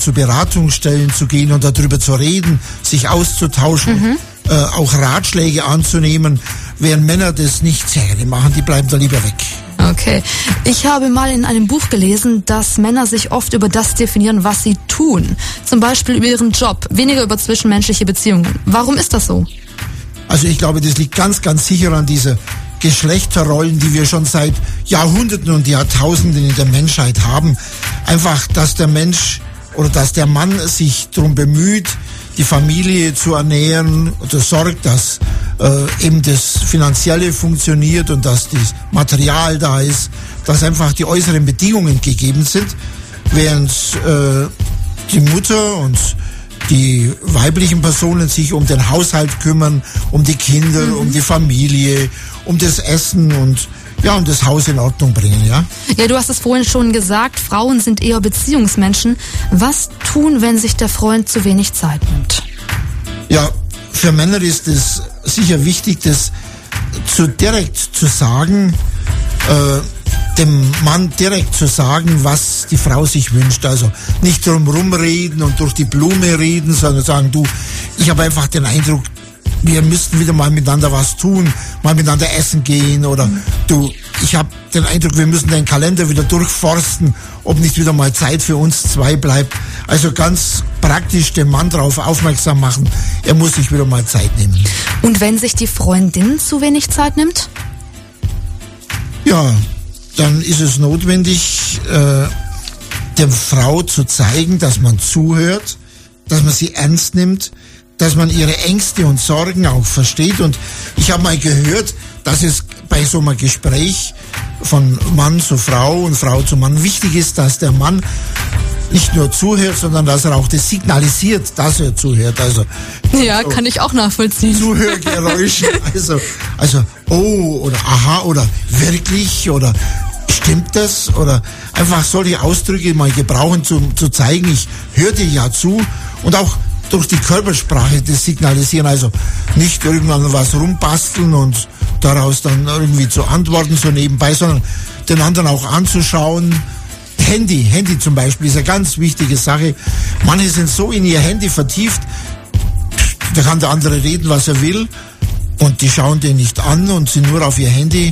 zu Beratungsstellen zu gehen und darüber zu reden, sich auszutauschen, auch Ratschläge anzunehmen, während Männer das nicht sehr gerne machen, die bleiben da lieber weg. Okay. Ich habe mal in einem Buch gelesen, dass Männer sich oft über das definieren, was sie tun. Zum Beispiel über ihren Job, weniger über zwischenmenschliche Beziehungen. Warum ist das so? Also ich glaube, das liegt ganz, ganz sicher an dieser Geschlechterrollen, die wir schon seit Jahrhunderten und Jahrtausenden in der Menschheit haben. Einfach, dass der Mensch oder dass der Mann sich darum bemüht, die Familie zu ernähren oder sorgt, dass eben das Finanzielle funktioniert und dass das Material da ist, dass einfach die äußeren Bedingungen gegeben sind, während die Mutter und die weiblichen Personen sich um den Haushalt kümmern, um die Kinder, um die Familie, um das Essen und ja, um das Haus in Ordnung bringen, ja. Ja, du hast es vorhin schon gesagt, Frauen sind eher Beziehungsmenschen. Was tun, wenn sich der Freund zu wenig Zeit nimmt? Ja, für Männer ist es sicher wichtig, das direkt zu sagen, dem Mann direkt zu sagen, was die Frau sich wünscht. Also nicht drum rumreden und durch die Blume reden, sondern sagen, du, ich habe einfach den Eindruck, wir müssten wieder mal miteinander was tun, mal miteinander essen gehen oder du, ich habe den Eindruck, wir müssen den Kalender wieder durchforsten, ob nicht wieder mal Zeit für uns zwei bleibt. Also ganz praktisch den Mann darauf aufmerksam machen, er muss sich wieder mal Zeit nehmen. Und wenn sich die Freundin zu wenig Zeit nimmt? Ja, dann ist es notwendig, der Frau zu zeigen, dass man zuhört, dass man sie ernst nimmt, dass man ihre Ängste und Sorgen auch versteht. Und ich habe mal gehört, dass es bei so einem Gespräch von Mann zu Frau und Frau zu Mann wichtig ist, dass der Mann nicht nur zuhört, sondern dass er auch das signalisiert, dass er zuhört. Also ja, so kann ich auch nachvollziehen. Zuhörgeräusche, also oh oder aha oder wirklich oder stimmt das? Oder einfach solche Ausdrücke mal gebrauchen, zu zeigen, ich höre dir ja zu und auch durch die Körpersprache das signalisieren, also nicht irgendwann was rumbasteln und daraus dann irgendwie zu antworten, so nebenbei, sondern den anderen auch anzuschauen. Handy zum Beispiel ist eine ganz wichtige Sache. Manche sind so in ihr Handy vertieft, da kann der andere reden, was er will und die schauen den nicht an und sind nur auf ihr Handy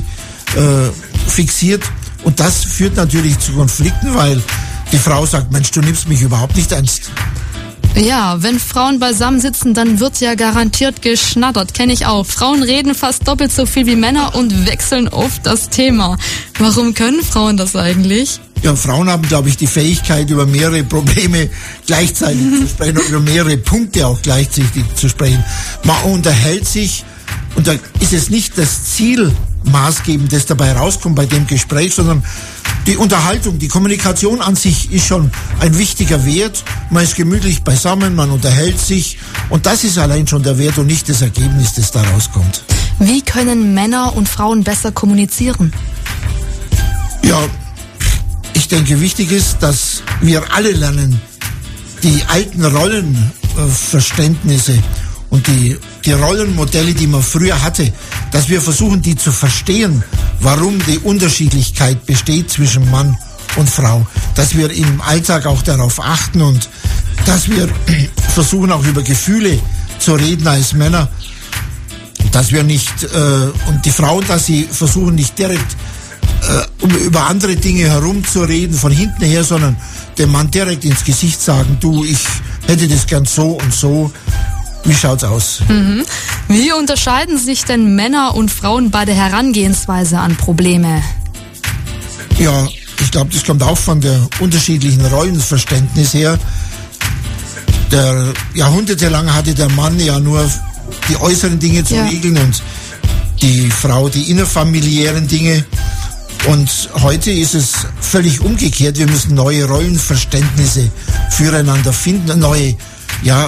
fixiert und das führt natürlich zu Konflikten, weil die Frau sagt, Mensch, du nimmst mich überhaupt nicht ernst. Ja, wenn Frauen beisammen sitzen, dann wird ja garantiert geschnattert, kenne ich auch. Frauen reden fast doppelt so viel wie Männer und wechseln oft das Thema. Warum können Frauen das eigentlich? Ja, Frauen haben, glaube ich, die Fähigkeit, über mehrere Probleme gleichzeitig zu sprechen, über mehrere Punkte auch gleichzeitig zu sprechen. Man unterhält sich und da ist es nicht das Ziel maßgebend, das dabei rauskommt bei dem Gespräch, sondern die Unterhaltung, die Kommunikation an sich ist schon ein wichtiger Wert. Man ist gemütlich beisammen, man unterhält sich und das ist allein schon der Wert und nicht das Ergebnis, das da rauskommt. Wie können Männer und Frauen besser kommunizieren? Ja, ich denke, wichtig ist, dass wir alle lernen, die alten Rollenverständnisse und die Rollenmodelle, die man früher hatte, dass wir versuchen, die zu verstehen, warum die Unterschiedlichkeit besteht zwischen Mann und Frau. Dass wir im Alltag auch darauf achten und dass wir versuchen, auch über Gefühle zu reden als Männer. Dass wir nicht, und die Frauen, dass sie versuchen, nicht direkt über andere Dinge herumzureden, von hinten her, sondern dem Mann direkt ins Gesicht sagen, du, ich hätte das gern so und so. Wie schaut's aus? Wie unterscheiden sich denn Männer und Frauen bei der Herangehensweise an Probleme? Ja, ich glaube, das kommt auch von der unterschiedlichen Rollenverständnis her. Jahrhundertelang hatte der Mann ja nur die äußeren Dinge zu regeln und die Frau die innerfamiliären Dinge. Und heute ist es völlig umgekehrt. Wir müssen neue Rollenverständnisse füreinander finden, neue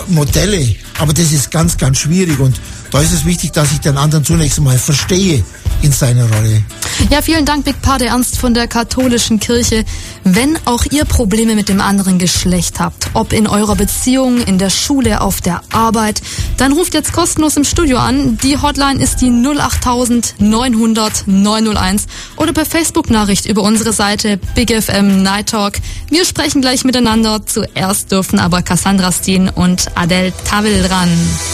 Modelle. Aber das ist ganz, ganz schwierig und da ist es wichtig, dass ich den anderen zunächst einmal verstehe. in seiner Rolle. Ja, vielen Dank, Big Pate Ernst von der katholischen Kirche. Wenn auch ihr Probleme mit dem anderen Geschlecht habt, ob in eurer Beziehung, in der Schule, auf der Arbeit, dann ruft jetzt kostenlos im Studio an. Die Hotline ist die 08000 900 901 oder per Facebook-Nachricht über unsere Seite Big FM Night Talk. Wir sprechen gleich miteinander. Zuerst dürfen aber Cassandra Steen und Adele Tawil dran.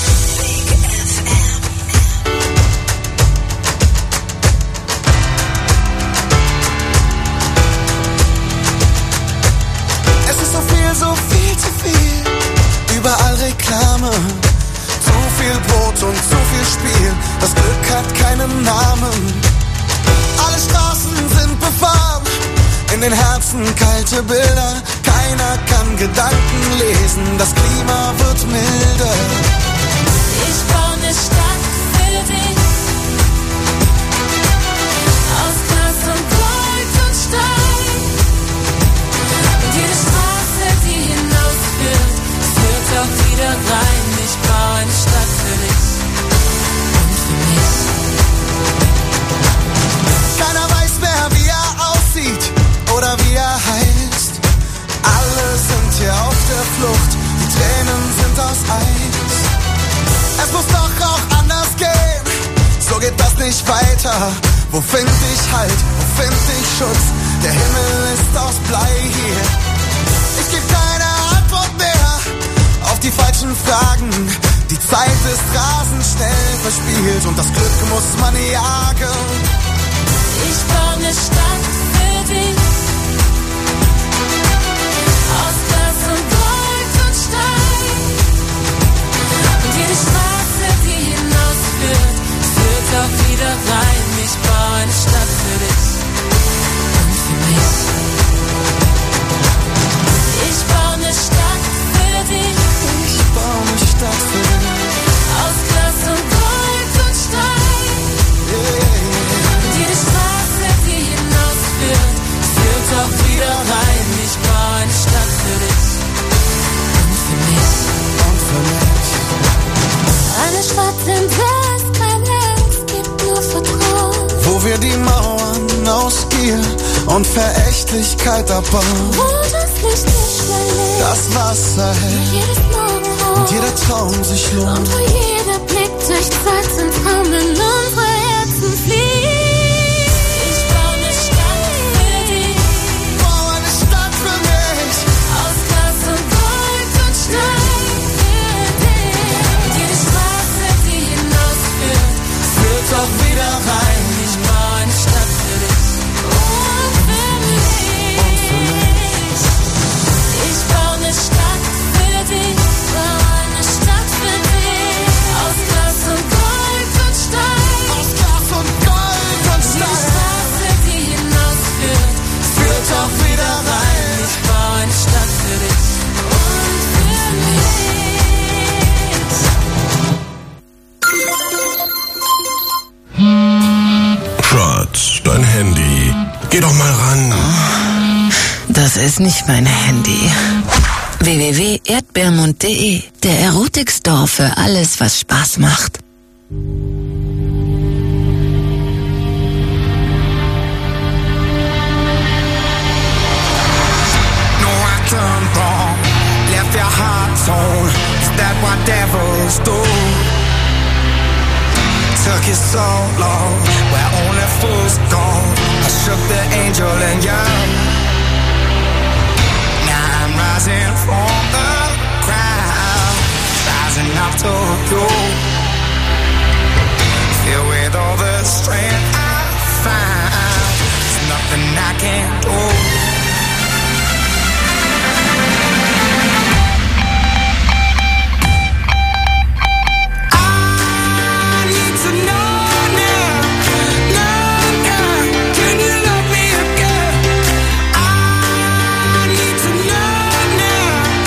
Überall Reklame, zu viel Brot und zu viel Spiel, das Glück hat keinen Namen. Alle Straßen sind befahren, in den Herzen kalte Bilder, keiner kann Gedanken lesen, das Klima wird milder. Ich baue eine Stadt für dich, aus Glas und Gold und Stein, und jede Straße, die hinausführt, führt auch wieder rein. Ich baue eine Stadt für dich und für mich. Keiner weiß mehr, wie er aussieht oder wie er heißt. Alle sind hier auf der Flucht, die Tränen sind aus Eis. Es muss doch auch anders gehen, so geht das nicht weiter. Wo find ich Halt, wo find ich Schutz? Der Himmel ist aus Blei hier. Ich geb keine Antwort mehr auf die falschen Fragen. Die Zeit ist rasend schnell verspielt und das Glück muss man jagen. Ich baue eine Stadt für dich, aus Glas und Gold und Stein, und jede Straße, die hinausführt, führt auch wieder rein. Ich baue eine Stadt für dich und für mich. Ich baue eine Stadt für dich, Ich baue eine Stadt für dich, aus Glas und Gold und Stein, und jede Straße, die hinausführt, führt auch wieder rein. Ich baue eine Stadt für dich und für mich. und für mich. Eine Stadt, in der es kein Herz gibt, nur Vertrauen. Wo wir die Mauern aus Gier und Verächtlichkeit abbauen. Wo das Licht nicht mehr lebt, Das Wasser hält jedes Morgenrot, und jeder Traum sich lohnt. und wo jeder Blick durch Zeit sind Traum in unsere Herzen fließt. Ich baue eine Stadt für dich, Bau eine Stadt für mich. aus Glas und Gold und Stein für dich. Und jede Straße, die hinausführt, Führt auch wieder rein. ich baue eine Stadt für dich und für mich. Ich baue eine Stadt für dich, baue eine Stadt für dich, aus Glas und Gold und Stein. Aus Glas und Gold und Jede Stein. Straße, die hinausführt, Führt auch wieder rein. ich baue eine Stadt für dich und für mich. Schatz, dein Handy. Geh doch mal ran. Das ist nicht mein Handy. www.erdbeermund.de, der Erotikstore für alles, was Spaß macht. No, I turned wrong. Left your heart torn. Is that what devils do? Took you so long, where only fools go. I shook the angel and young. Now I'm rising from the crowd, rising up to you. Filled with all the strength I find, there's nothing I can't do. Can you love me again? I need to know now.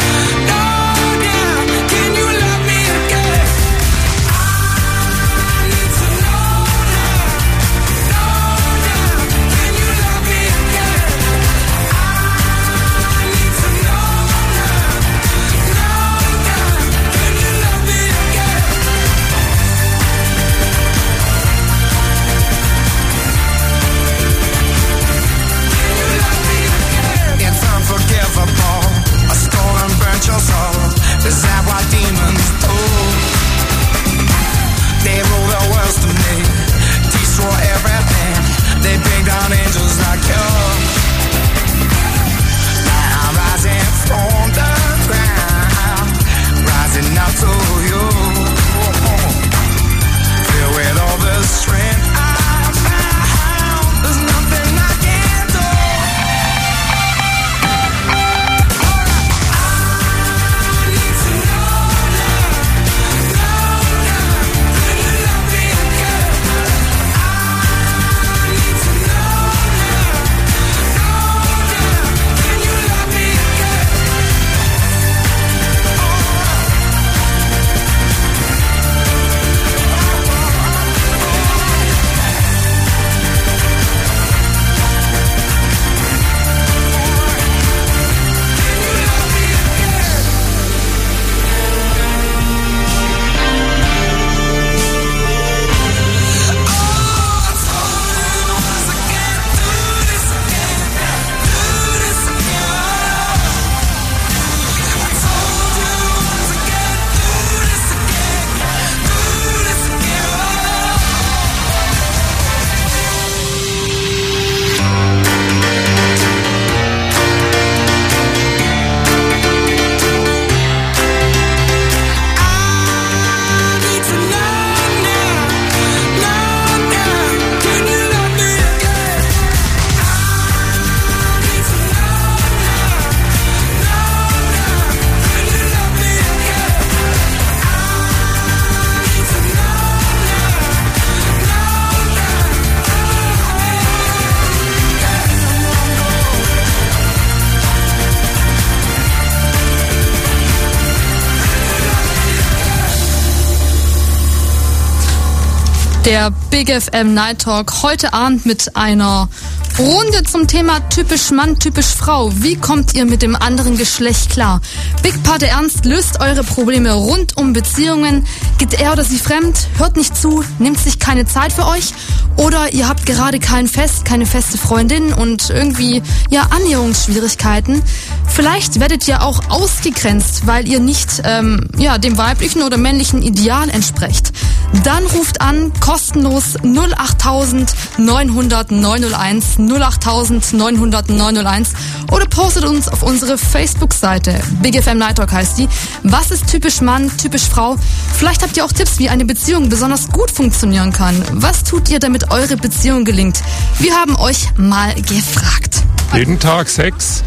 Der Big FM Night Talk heute Abend mit einer Runde zum Thema typisch Mann, typisch Frau. Wie kommt ihr mit dem anderen Geschlecht klar? Big Pate Ernst löst eure Probleme rund um Beziehungen. Geht er oder sie fremd? Hört nicht zu? Nimmt sich keine Zeit für euch? Oder ihr habt gerade keine feste Freundin und irgendwie, Annäherungsschwierigkeiten? Vielleicht werdet ihr auch ausgegrenzt, weil ihr nicht, dem weiblichen oder männlichen Ideal entsprecht. Dann ruft an, kostenlos 08000 900 901 08000 900 901 oder postet uns auf unsere Facebook-Seite. Big FM Night Talk heißt die. Was ist typisch Mann, typisch Frau? Vielleicht habt ihr auch Tipps, wie eine Beziehung besonders gut funktionieren kann. Was tut ihr, damit eure Beziehung gelingt? Wir haben euch mal gefragt. Jeden Tag Sex.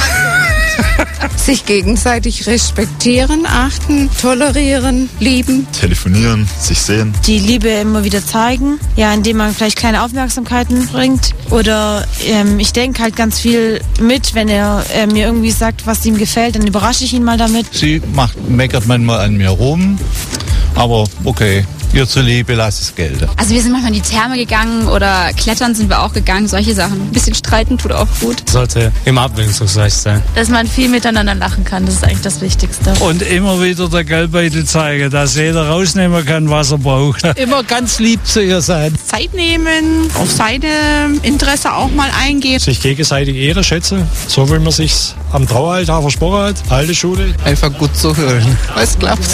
Sich gegenseitig respektieren, achten, tolerieren, lieben. Telefonieren, sich sehen. Die Liebe immer wieder zeigen, indem man vielleicht kleine Aufmerksamkeiten bringt. Oder ich denke halt ganz viel mit, wenn er mir irgendwie sagt, was ihm gefällt, dann überrasche ich ihn mal damit. Sie meckert manchmal an mir rum, aber okay. Ihr zuliebe lass es gelten. Also wir sind manchmal in die Therme gegangen oder klettern sind wir auch gegangen, solche Sachen. Ein bisschen streiten tut auch gut. Sollte immer abwechslungsreich sein. Dass man viel miteinander lachen kann, das ist eigentlich das Wichtigste. Und immer wieder der Geldbeutel zeigen, dass jeder rausnehmen kann, was er braucht. Immer ganz lieb zu ihr sein. Zeit nehmen, auf seine Interesse auch mal eingehen. Sich gegenseitig Ehre schätzen, so wie man sich am Traualtar versprochen hat. Alte Schule. Einfach gut zuhören. Es klappt.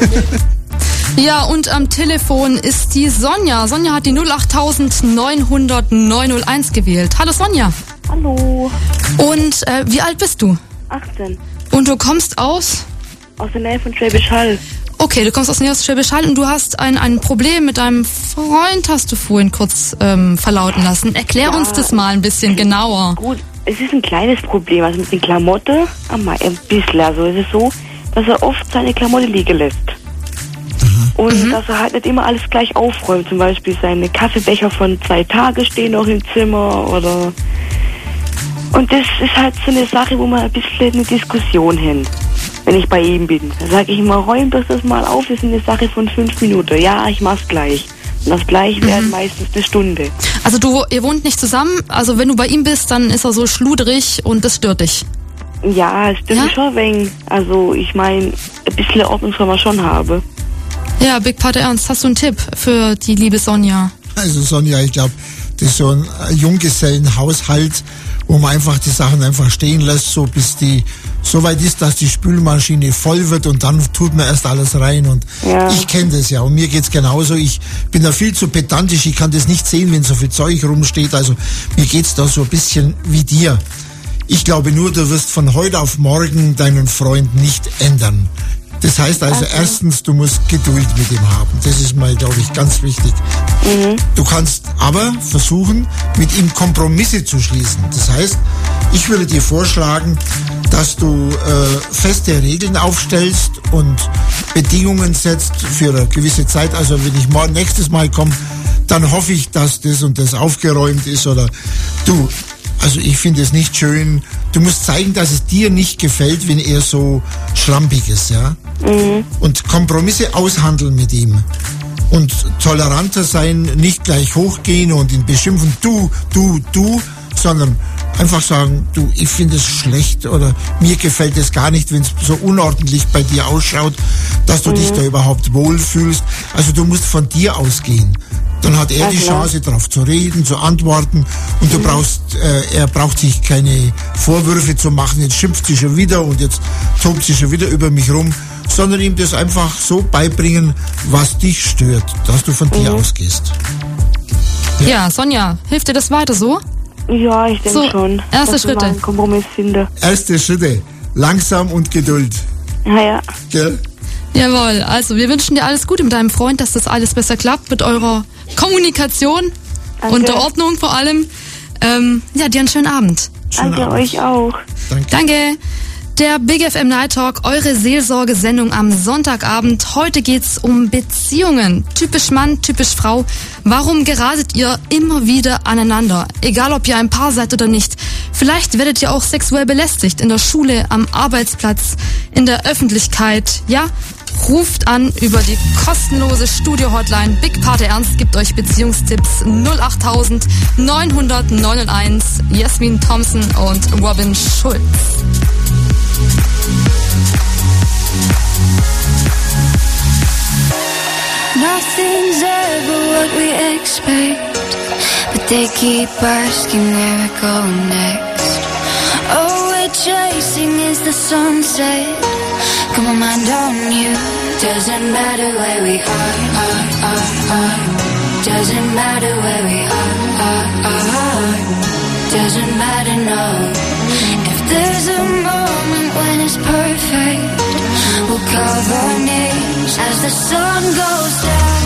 Ja, und am Telefon ist die Sonja. Sonja hat die 08000 900 901 gewählt. Hallo Sonja. Hallo. Und wie alt bist du? 18. Und du kommst aus? Aus der Nähe von Schwäbisch Hall. Okay, du kommst aus der Nähe von Schwäbisch Hall und du hast ein Problem mit deinem Freund, hast du vorhin kurz verlauten lassen. Erklär uns das mal ein bisschen genauer. Gut, es ist ein kleines Problem. Also mit den Klamotten, ein bisschen. Also es ist so, dass er oft seine Klamotten liegen lässt. Und dass er halt nicht immer alles gleich aufräumt. Zum Beispiel seine Kaffeebecher von 2 Tagen stehen noch im Zimmer oder... Und das ist halt so eine Sache, wo man ein bisschen eine Diskussion haben, wenn ich bei ihm bin. Da sage ich immer, räum doch das mal auf, das ist eine Sache von 5 Minuten. Ja, ich mach's gleich. Und das gleich wäre meistens eine Stunde. Also ihr wohnt nicht zusammen, also wenn du bei ihm bist, dann ist er so schludrig und das stört dich? Ja, es stimmt schon ein wenig. Also ich meine, ein bisschen Ordnung soll man schon haben. Ja, Big Pate Ernst, hast du einen Tipp für die liebe Sonja? Also Sonja, ich glaube, das ist so ein Junggesellenhaushalt, wo man einfach die Sachen einfach stehen lässt, so bis die so weit ist, dass die Spülmaschine voll wird und dann tut man erst alles rein. Und ich kenne das ja und mir geht's genauso. Ich bin da viel zu pedantisch, ich kann das nicht sehen, wenn so viel Zeug rumsteht. Also mir geht's da so ein bisschen wie dir. Ich glaube nur, du wirst von heute auf morgen deinen Freund nicht ändern. Das heißt also, erstens, du musst Geduld mit ihm haben. Das ist mal, glaube ich, ganz wichtig. Du kannst aber versuchen, mit ihm Kompromisse zu schließen. Das heißt, ich würde dir vorschlagen, dass du feste Regeln aufstellst und Bedingungen setzt für eine gewisse Zeit. Also wenn ich nächstes Mal komme, dann hoffe ich, dass das und das aufgeräumt ist. Oder du, also ich finde es nicht schön. Du musst zeigen, dass es dir nicht gefällt, wenn er so schlampig ist, ja? Und Kompromisse aushandeln mit ihm. Und toleranter sein, nicht gleich hochgehen und ihn beschimpfen, du, sondern einfach sagen, du, ich finde es schlecht oder mir gefällt es gar nicht, wenn es so unordentlich bei dir ausschaut, dass du dich da überhaupt wohlfühlst. Also du musst von dir ausgehen. Dann hat er die Chance, darauf zu reden, zu antworten und du er braucht sich keine Vorwürfe zu machen, jetzt schimpft sie schon wieder und jetzt tobt sie schon wieder über mich rum, sondern ihm das einfach so beibringen, was dich stört, dass du von dir ausgehst. Ja, Sonja, hilft dir das weiter so? Ja, ich denke schon. Erste Schritte. Einen Kompromiss finde. Erste Schritte. Langsam und Geduld. Ja. Gell? Jawohl, also wir wünschen dir alles Gute mit deinem Freund, dass das alles besser klappt mit eurer Kommunikation und der Ordnung vor allem. Dir einen schönen Abend. Danke euch auch. Danke. Der Big FM Night Talk, eure Seelsorgesendung am Sonntagabend. Heute geht's um Beziehungen. Typisch Mann, typisch Frau. Warum geratet ihr immer wieder aneinander? Egal, ob ihr ein Paar seid oder nicht. Vielleicht werdet ihr auch sexuell belästigt in der Schule, am Arbeitsplatz, in der Öffentlichkeit. Ja, Ruft an über die kostenlose Studio-Hotline. Big Party Ernst gibt euch Beziehungstipps 08000 900 901. Jasmin Thompson und Robin Schulz. Nothing's ever what we expect, but they keep asking where we're going next. All we're chasing is the sunset. Got my mind on you. Doesn't matter where we are. Doesn't matter where we are. Doesn't matter, no. If there's a moment when it's perfect, we'll carve our names as the sun goes down.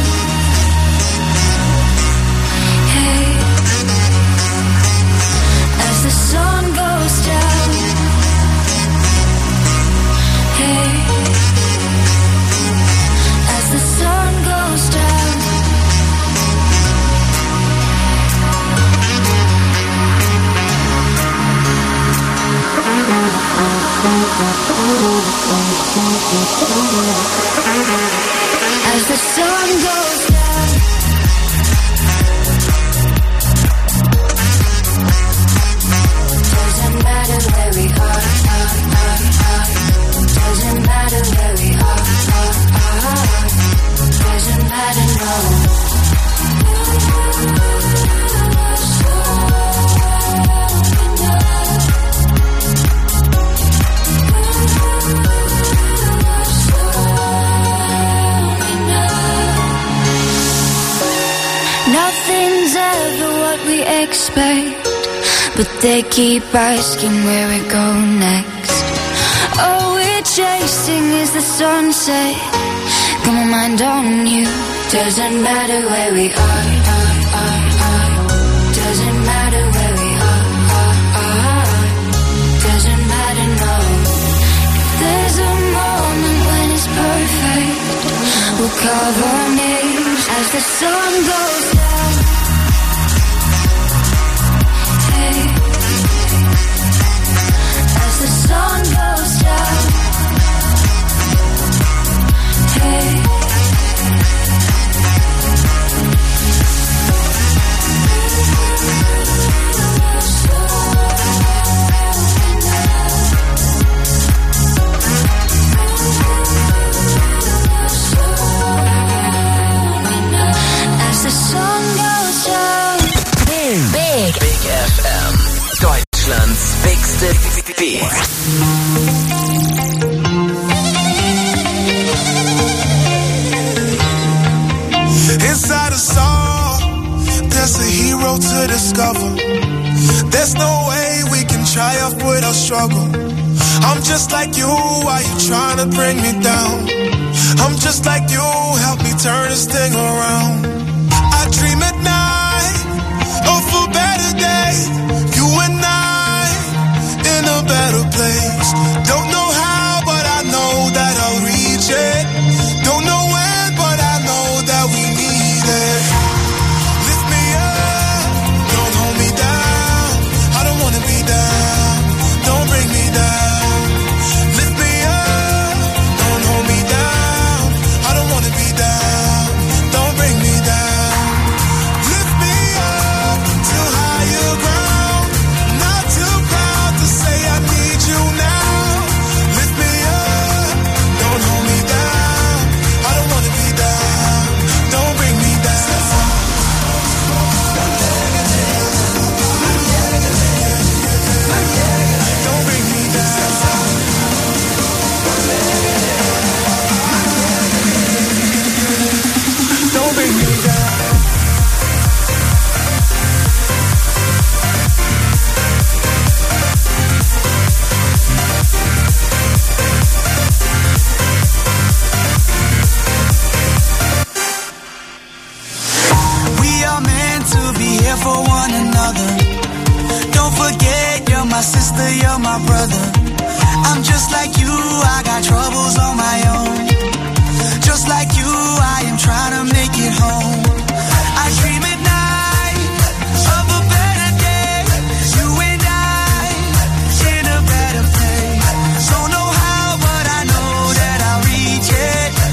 Hey, as the sun goes down. Hey, as the sun goes down. As the sun goes down. Doesn't matter where we are. Doesn't matter where we are. Doesn't matter, no. Nothing's ever what we expect, but they keep asking where we go next. All we're chasing is the sunset. Got my mind on you. Doesn't matter where we are. Doesn't matter where we are. Doesn't matter, no. If there's a moment when it's perfect, we'll carve our names as the sun goes down. Hey, as the sun goes down. Hey, as the sun goes down. Big FM, Deutschlands bigste Beat. Inside us all, there's a hero to discover. There's no way we can triumph without struggle. I'm just like you, why you trying to bring me down? I'm just like you, help me turn this thing around. I dream at night of a better day. You and I in a better place. Don't know how, but I know that I'll reach it. Don't know when, but I know that we need it. Lift me up, don't hold me down. I don't wanna be down, don't bring me down. Lift me up, don't hold me down. I don't wanna be down, don't bring me down. Lift me up to higher ground. Not too proud to say I need you now. Lift me up, don't hold me down. I don't wanna be down, don't bring me down. Don't bring me down. Don't bring me down. We are meant to be here for one another. Don't forget, you're my sister, you're my brother. I'm just like you, I got troubles on my own. Just like you, I am trying to make it home. I dream at night of a better day. You and I in a better place. Don't know how, but I know that I'll reach it.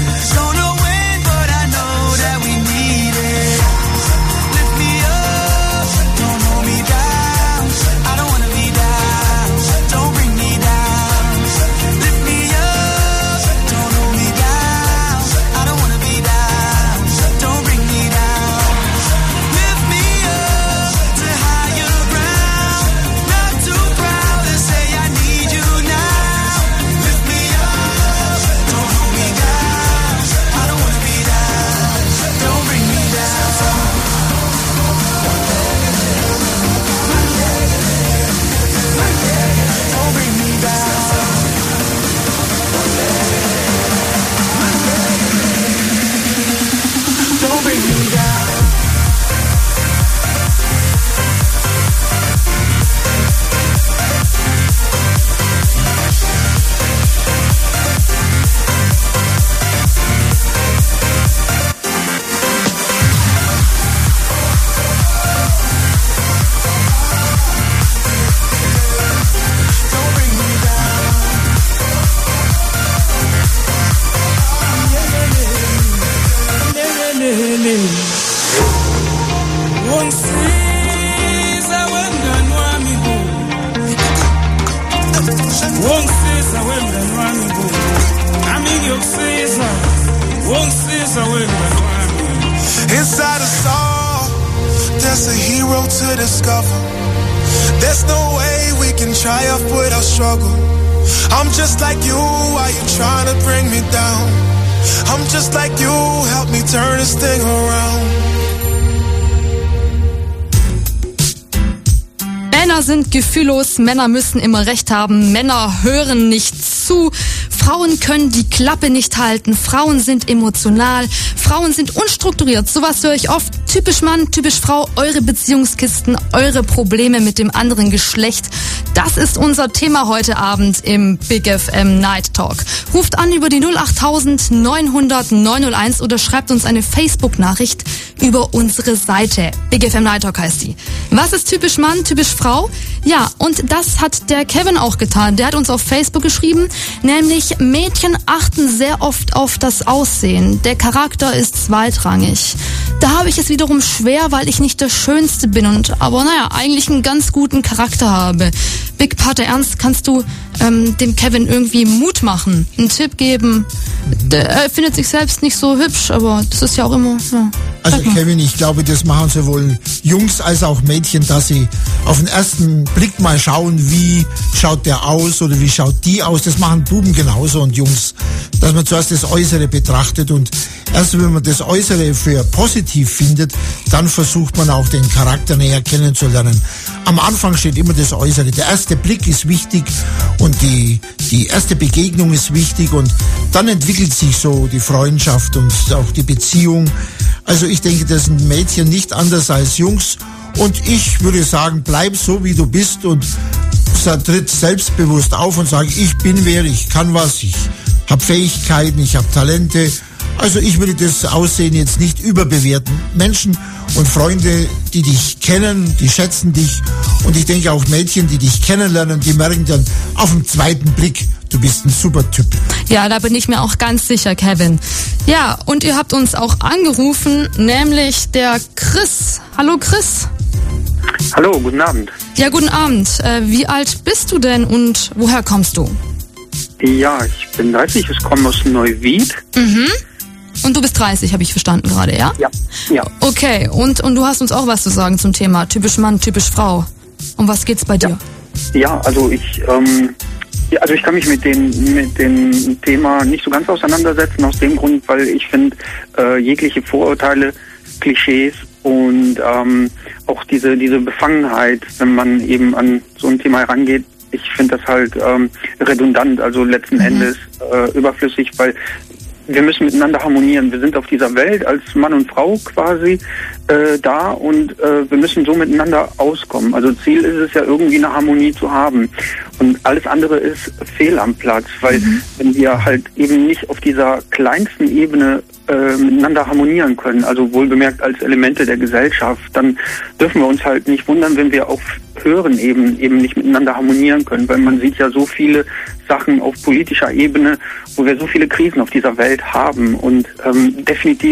won't see us win. Inside us all, there's a hero to discover. There's no way we can triumph without struggle. I'm just like you, why you trying to bring me down? I'm just like you, help me turn this thing around. Männer sind gefühllos, Männer müssen immer Recht haben, Männer hören nicht zu, Frauen können die Klappe nicht halten, Frauen sind emotional, Frauen sind unstrukturiert, sowas höre ich oft. Typisch Mann, typisch Frau, eure Beziehungskisten, eure Probleme mit dem anderen Geschlecht. Das ist unser Thema heute Abend im Big FM Night Talk. Ruft an über die 08000 900 901 oder schreibt uns eine Facebook-Nachricht über unsere Seite. Big FM Night Talk heißt die. Was ist typisch Mann, typisch Frau? Ja, und das hat der Kevin auch getan. Der hat uns auf Facebook geschrieben, nämlich Mädchen achten sehr oft auf das Aussehen. Der Charakter ist zweitrangig. Da habe ich es wiederum schwer, weil ich nicht der Schönste bin aber eigentlich einen ganz guten Charakter habe. Big Pater Ernst, kannst du dem Kevin irgendwie Mut machen, einen Tipp geben? Er findet sich selbst nicht so hübsch, aber das ist ja auch immer... Ja. Also Kevin, ich glaube, das machen sowohl Jungs als auch Mädchen, dass sie auf den ersten Blick mal schauen, wie schaut der aus oder wie schaut die aus. Das machen Buben genauso und Jungs, dass man zuerst das Äußere betrachtet und erst wenn man das Äußere für positiv findet, dann versucht man auch den Charakter näher kennenzulernen. Am Anfang steht immer das Äußere. Der erste Blick ist wichtig und die erste Begegnung ist wichtig und dann entwickelt sich so die Freundschaft und auch die Beziehung. Also ich denke, das sind Mädchen nicht anders als Jungs und ich würde sagen, bleib so wie du bist und tritt selbstbewusst auf und sag, ich bin wer, ich kann was, ich habe Fähigkeiten, ich habe Talente. Also ich würde das Aussehen jetzt nicht überbewerten. Menschen und Freunde, die dich kennen, die schätzen dich und ich denke auch Mädchen, die dich kennenlernen, die merken dann auf den zweiten Blick, du bist ein super Typ. Ja, da bin ich mir auch ganz sicher, Kevin. Ja, und ihr habt uns auch angerufen, nämlich der Chris. Hallo Chris. Hallo, guten Abend. Ja, guten Abend. Wie alt bist du denn und woher kommst du? Ja, ich bin 30, ich komme aus Neuwied. Mhm. Und du bist 30, habe ich verstanden gerade, ja? Ja. Okay, und du hast uns auch was zu sagen zum Thema typisch Mann, typisch Frau. Um was geht's bei dir? Ja, also ich kann mich mit dem Thema nicht so ganz auseinandersetzen, aus dem Grund, weil ich finde, jegliche Vorurteile, Klischees und auch diese Befangenheit, wenn man eben an so ein Thema herangeht, ich finde das halt redundant, also letzten Endes überflüssig, weil wir müssen miteinander harmonieren. Wir sind auf dieser Welt als Mann und Frau quasi da und wir müssen so miteinander auskommen. Also Ziel ist es ja irgendwie eine Harmonie zu haben. Und alles andere ist fehl am Platz, weil wenn wir halt eben nicht auf dieser kleinsten Ebene miteinander harmonieren können, also wohlbemerkt als Elemente der Gesellschaft, dann dürfen wir uns halt nicht wundern, wenn wir auf höheren Ebenen eben nicht miteinander harmonieren können, weil man sieht ja so viele Sachen auf politischer Ebene, wo wir so viele Krisen auf dieser Welt haben und definitiv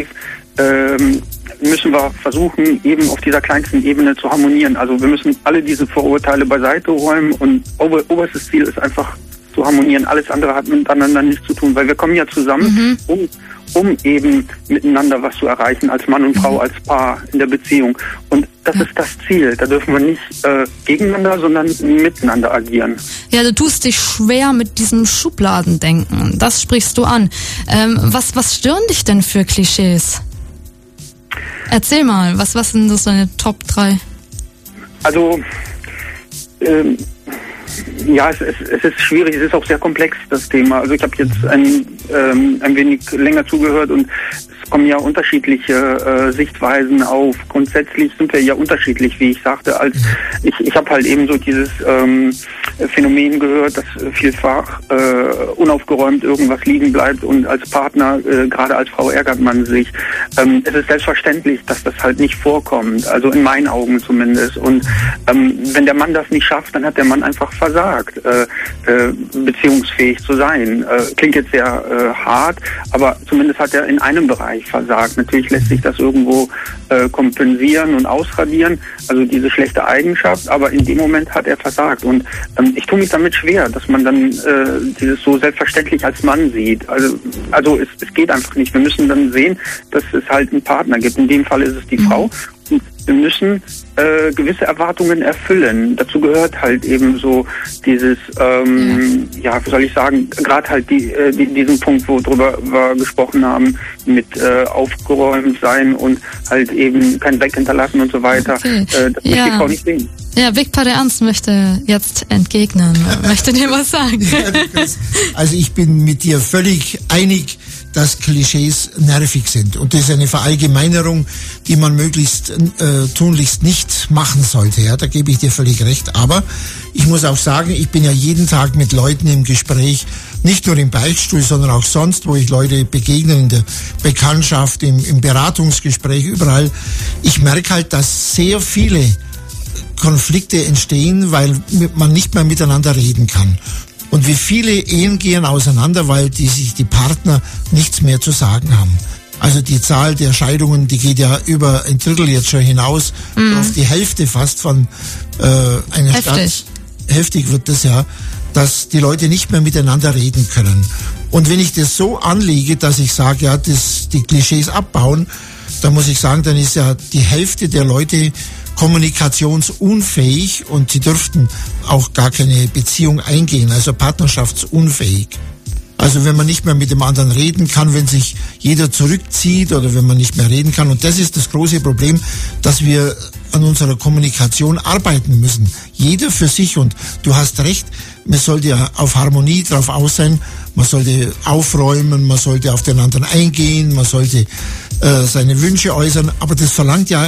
müssen wir versuchen, eben auf dieser kleinsten Ebene zu harmonieren. Also wir müssen alle diese Vorurteile beiseite räumen und oberstes Ziel ist einfach zu harmonieren. Alles andere hat miteinander nichts zu tun, weil wir kommen ja zusammen, um eben miteinander was zu erreichen, als Mann und Frau, als Paar in der Beziehung. Und das ist das Ziel. Da dürfen wir nicht gegeneinander, sondern miteinander agieren. Ja, du tust dich schwer mit diesem Schubladendenken. Das sprichst du an. Was stören dich denn für Klischees? Erzähl mal, was sind das deine Top 3? Also, ja, es ist schwierig, es ist auch sehr komplex, das Thema. Also ich habe jetzt ein wenig länger zugehört und es kommen ja unterschiedliche Sichtweisen auf. Grundsätzlich sind wir ja unterschiedlich, wie ich sagte. Als ich habe halt eben so dieses Phänomen gehört, dass vielfach unaufgeräumt irgendwas liegen bleibt und als Partner, gerade als Frau, ärgert man sich. Es ist selbstverständlich, dass das halt nicht vorkommt, also in meinen Augen zumindest. Und wenn der Mann das nicht schafft, dann hat der Mann einfach versagt, beziehungsfähig zu sein. Klingt jetzt sehr hart, aber zumindest hat er in einem Bereich gleich versagt. Natürlich lässt sich das irgendwo kompensieren und ausradieren, also diese schlechte Eigenschaft, aber in dem Moment hat er versagt. Und ich tue mich damit schwer, dass man dann dieses so selbstverständlich als Mann sieht. Also es geht einfach nicht. Wir müssen dann sehen, dass es halt einen Partner gibt. In dem Fall ist es die Frau. Und wir müssen gewisse Erwartungen erfüllen. Dazu gehört halt eben so dieses, wie soll ich sagen, gerade halt diesen Punkt, worüber wir gesprochen haben, mit aufgeräumt sein und halt eben kein Dreck hinterlassen und so weiter. Okay. Das möchte die Frau nicht sehen. Ja, Victor Ernst möchte jetzt entgegnen, möchte dir was sagen. Also ich bin mit dir völlig einig, dass Klischees nervig sind. Und das ist eine Verallgemeinerung, die man möglichst tunlichst nicht machen sollte. Ja, da gebe ich dir völlig recht. Aber ich muss auch sagen, ich bin ja jeden Tag mit Leuten im Gespräch, nicht nur im Beichtstuhl, sondern auch sonst, wo ich Leute begegne, in der Bekanntschaft, im Beratungsgespräch, überall. Ich merke halt, dass sehr viele Konflikte entstehen, weil man nicht mehr miteinander reden kann. Und wie viele Ehen gehen auseinander, weil sich die Partner nichts mehr zu sagen haben. Also die Zahl der Scheidungen, die geht ja über ein Drittel jetzt schon hinaus, auf die Hälfte fast von einer Stadt. Heftig wird das ja, dass die Leute nicht mehr miteinander reden können. Und wenn ich das so anlege, dass ich sage, ja, die Klischees abbauen, dann muss ich sagen, dann ist ja die Hälfte der Leute kommunikationsunfähig und sie dürften auch gar keine Beziehung eingehen, also partnerschaftsunfähig. Also wenn man nicht mehr mit dem anderen reden kann, wenn sich jeder zurückzieht oder wenn man nicht mehr reden kann. Und das ist das große Problem, dass wir an unserer Kommunikation arbeiten müssen. Jeder für sich. Und du hast recht, man sollte ja auf Harmonie drauf aus sein. Man sollte aufräumen, man sollte auf den anderen eingehen, man sollte seine Wünsche äußern. Aber das verlangt ja